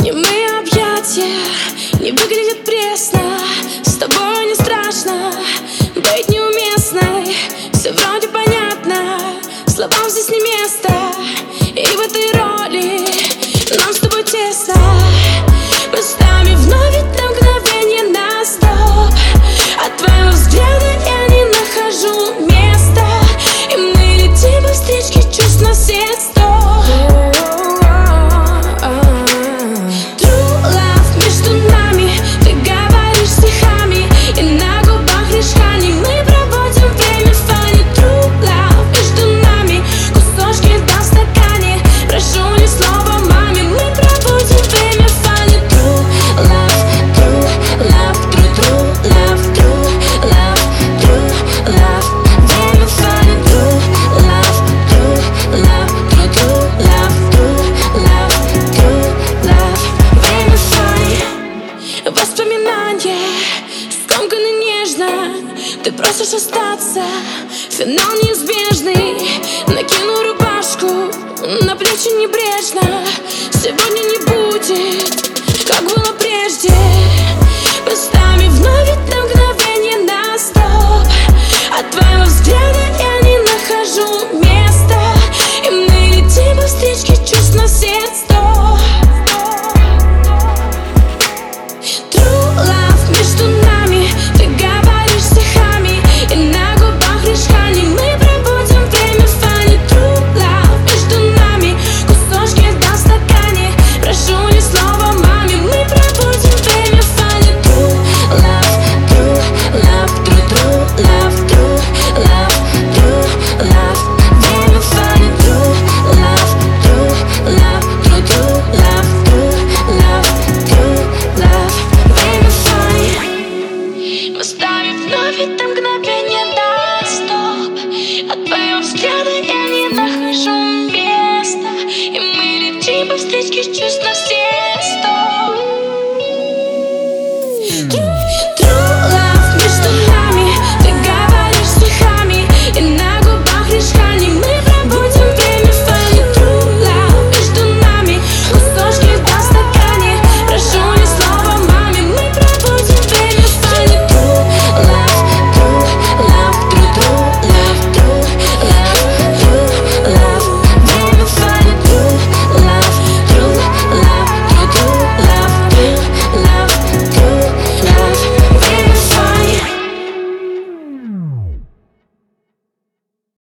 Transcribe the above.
Немые объятия не выглядят пресно. С тобой не страшно быть неуместной. Все вроде понятно, словам здесь не место. И в этой роли нам с тобой тесно. Местами вновь это мгновение на стоп. От твоего взгляда я не нахожу места. И мы летим по встречке чувств на все 100. Воспоминания скомканы нежно. Ты просишь остаться, финал неизбежный. Накину рубашку на плечи небрежно. Сегодня не будет, как было прежде. Местами вновь это мгновение на стоп. От твоего взгляда я не нахожу места. И мы летим по встречке чувств на все 100. Местами вновь это мгновение на стоп. От твоего взгляда я не нахожу места. И мы летим по встречке чувств на все